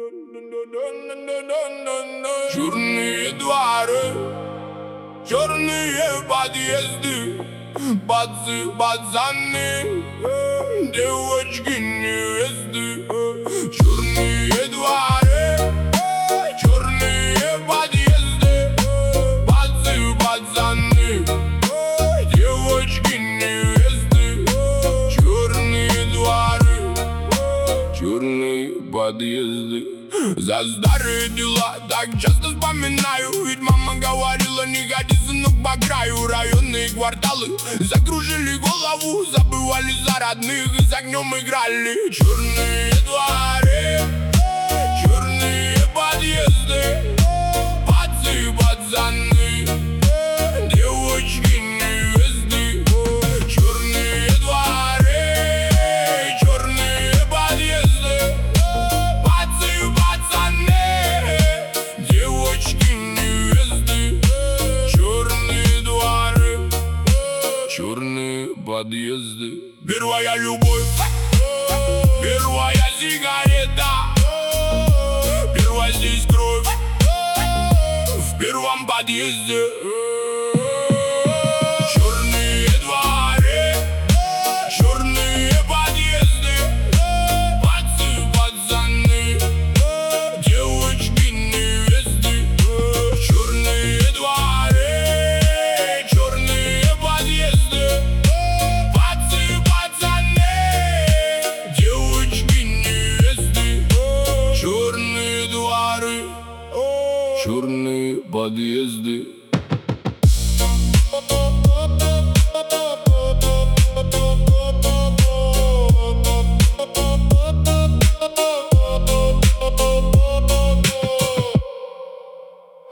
Черные дворы, черные подъезды, бацы, пацаны, девочки, невесты. Черные дворы, черные подъезды, бацы, пацаны, девочки, невесты. Черные дворы, черные подъезды. За старые дела так часто вспоминаю, ведь мама говорила: не ходи, сынок, по краю. Районные кварталы закружили голову, забывали за родных и с огнем играли. Черные дворы, черные подъезды, бацы, пацаны, девочки, невесты. Черные дворы, черные подъезды, черные подъезды. Первая любовь, первая сигарета, первая здесь кровь в первом подъезде. Черные дворы, черные подъезды, бацы, пацаны, девочки, невесты. Черные дворы, черные подъезды, бацы, пацаны, девочки, невесты. Черные дворы, черные подъезды.